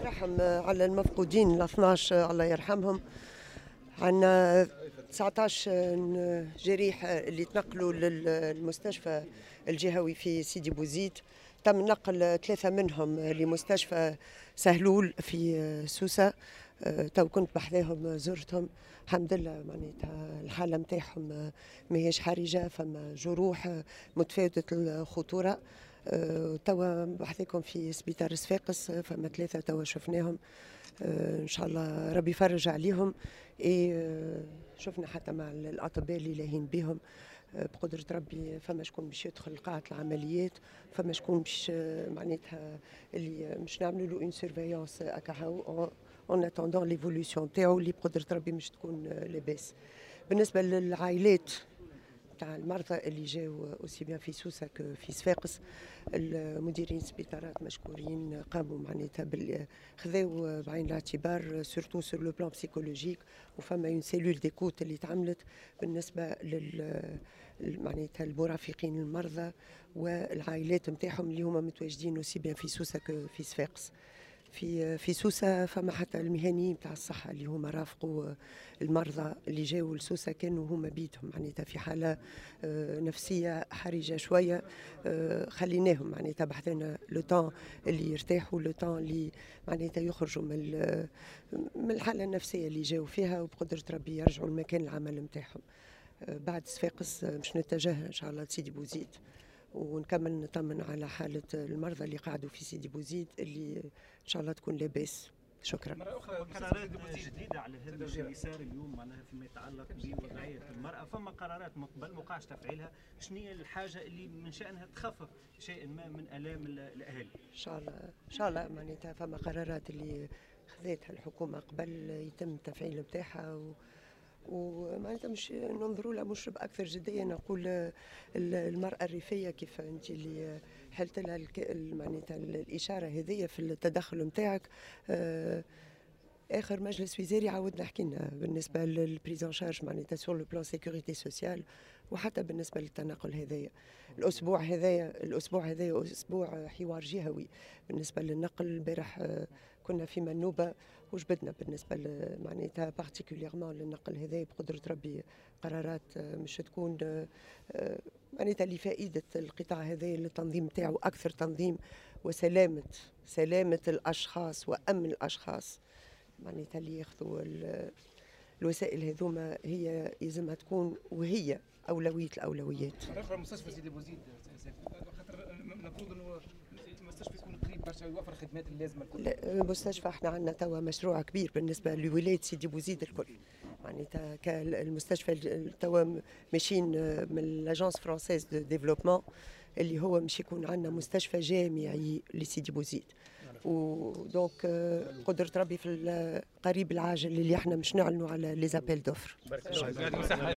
رحم على المفقودين ال 12 الله يرحمهم. عندنا 19 جريح اللي تنقلوا للمستشفى الجهوي في سيدي بوزيد. تم نقل 3 منهم لمستشفى سهلول في سوسة. تو كنت بحذاهم زرتهم، الحمد لله معناتها الحالة متاعهم ماهيش حرجة، فما جروح متفاوتة الخطورة. توا بحثكم في سبيطار صفاقس، فما 3 توا شفناهم. ان شاء الله ربي يفرج عليهم. شفنا حتى مع الاطباء اللي لاهين بهم بقدرة ربي، فما شكون باش يدخل قاعة العمليات، فما شكون باش معناتها اللي مش نعملوا له اون سيرفيونس اكاهو اون اتوندون ليفولوسيون تاعو اللي بقدرة ربي مش تكون لاباس. بالنسبة للعائلات تاع المرضى اللي جاوا اوسي بيان في سوسه في صفاقس، المديرين السبيطارات مشكورين، قاموا معناتها خذاو بعين الاعتبار سورتو سور لو بلان بسيكولوجيك، وفما اون سيلول ديكوت اللي تعملت بالنسبه معناتها المرافقين المرضى والعائلات نتاعهم اللي هما متواجدين اوسي بيان في سوسه في صفاقس. في سوسة فما حتى المهنيين تاع الصحة اللي هما رافقوا المرضى اللي جاوا لسوسة، كانوا هما بيتهم معناتها في حالة نفسية حرجة شوية. خليناهم معناتها بحثنا لو طون اللي يرتاحوا، لو طون اللي معناتها يخرجوا من الحالة النفسية اللي جاوا فيها، وبقدرة ربي يرجعوا لمكان العمل نتاعهم. بعد صفاقس باش نتجه ان شاء الله لسيدي بوزيد، ونكمل نطمن على حالة المرضى اللي قاعدوا في سيدي بوزيد اللي إن شاء الله تكون لاباس. شكرا. مرة أخرى قرارات جديدة على هذا اللي صار اليوم معناها فيما يتعلق بوضعية المرأة، فما قرارات مقبل ما وقعش تفعيلها، شنو هي الحاجة اللي من شأنها تخفف شيئا ما من آلام الأهالي؟ إن شاء الله معناتها فما قرارات اللي خذتها الحكومة قبل يتم التفعيل نتاعها، ومعناتها مش ننظروا لها مش بأكثر جدية. نقول المرأة الريفية كيف أنت اللي حلت لها معناتها الإشارة هذه في التدخل نتاعك. آخر مجلس وزاري عاودنا حكينا بالنسبة للبريزون شارج معناتها سور لو بلان سيكوريتي سوسيال، وحتى بالنسبة للتنقل هذايا. الأسبوع هذايا أسبوع حوار جهوي بالنسبة للنقل. البارح كنا في منوبة وجبدنا بالنسبة معناتها بارتيكوليرمون للنقل هذايا بقدرة ربي قرارات مش تكون معناتها لفائدة القطاع هذايا للتنظيم تاعو، أكثر تنظيم وسلامة الأشخاص وأمن الأشخاص معناتها اللي ياخذوا الوسائل هذوما هي يلزمها تكون وهي أولوية الأولويات. رغم مستشفى سيدي بوزيد خاطر المفروض انه المستشفى يكون قريب باش يوفر الخدمات اللازمه الكل. المستشفى احنا عندنا توا مشروع كبير بالنسبه لولايه سيدي بوزيد الكل، معناتها كالمستشفى توا ماشيين من لاجونس فرونسيز دو ديفلوبمون اللي هو مش يكون عندنا مستشفى جامعي لسيدي بوزيد. ودونك قدرة ربي في القريب العاجل اللي احنا مش نعلنوا على لي زابيل دوفر.